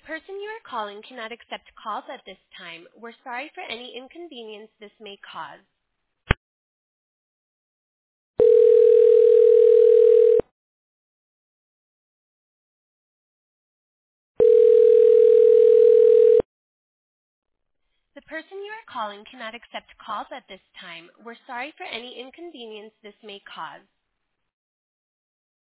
The person you are calling cannot accept calls at this time. We're sorry for any inconvenience this may cause. The person you are calling cannot accept calls at this time. We're sorry for any inconvenience this may cause.